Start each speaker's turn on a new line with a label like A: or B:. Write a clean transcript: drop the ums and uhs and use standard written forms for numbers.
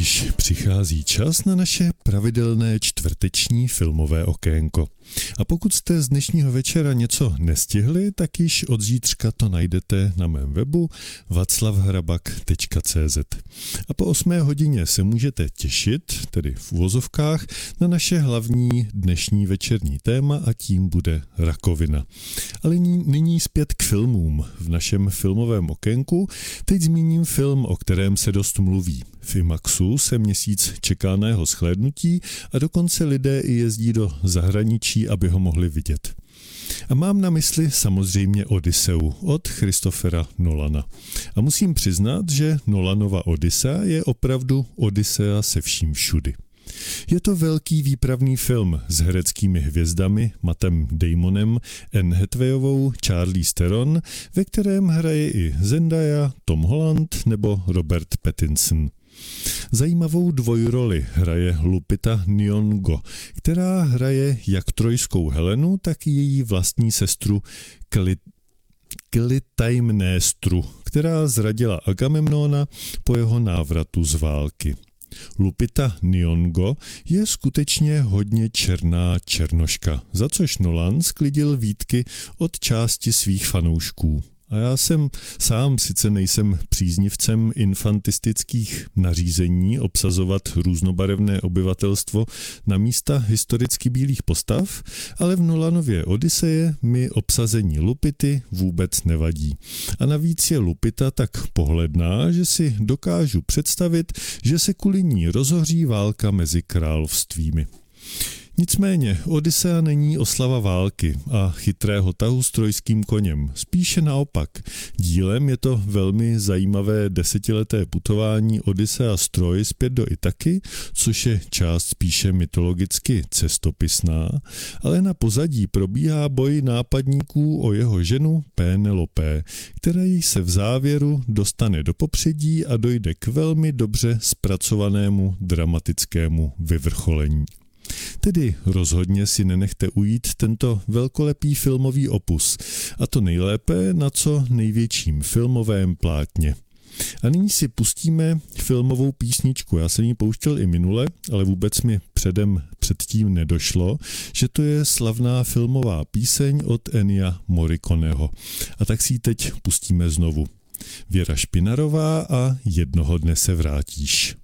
A: Tudíž přichází čas na naše pravidelné čtvrteční filmové okénko. A pokud jste z dnešního večera něco nestihli, tak již od zítřka to najdete na mém webu vaclavhrabak.cz. A po 8 hodině se můžete těšit, tedy v uvozovkách, na naše hlavní dnešní večerní téma a tím bude rakovina. Ale nyní zpět k filmům. V našem filmovém okénku teď zmíním film, o kterém se dost mluví. V IMAXu se měsíc čeká na jeho shlédnutí a dokonce lidé i jezdí do zahraničí, aby ho mohli vidět. A mám na mysli samozřejmě Odysseu od Christophera Nolana. A musím přiznat, že Nolanova Odyssea je opravdu Odyssea se vším všudy. Je to velký výpravný film s hereckými hvězdami Mattem Damonem, Anne Hathawayovou, Charlize Theron, ve kterém hraje i Zendaya, Tom Holland nebo Robert Pattinson. Zajímavou dvojroli hraje Lupita Nyong'o, která hraje jak trojskou Helenu, tak i její vlastní sestru Klytaimnestru, která zradila Agamemnona po jeho návratu z války. Lupita Nyong'o je skutečně hodně černá černoška, za což Nolan sklidil výtky od části svých fanoušků. A já sám sice nejsem příznivcem infantistických nařízení obsazovat různobarevné obyvatelstvo na místa historicky bílých postav, ale v Nolanově Odyseje mi obsazení Lupity vůbec nevadí. A navíc je Lupita tak pohledná, že si dokážu představit, že se kvůli ní rozhoří válka mezi královstvími. Nicméně Odyssea není oslava války a chytrého tahu s trojským koněm. Spíše naopak. Dílem je to velmi zajímavé desetileté putování Odyssea z Troji zpět do Itaky, což je část spíše mytologicky cestopisná, ale na pozadí probíhá boj nápadníků o jeho ženu Pénelope, který se v závěru dostane do popředí a dojde k velmi dobře zpracovanému dramatickému vyvrcholení. Tedy rozhodně si nenechte ujít tento velkolepý filmový opus, a to nejlépe na co největším filmovém plátně. A nyní si pustíme filmovou písničku. Já jsem ji pouštěl i minule, ale vůbec mi předtím nedošlo, že to je slavná filmová píseň od Ennia Morriconeho. A tak si ji teď pustíme znovu. Věra Špinarová a Jednoho dne se vrátíš.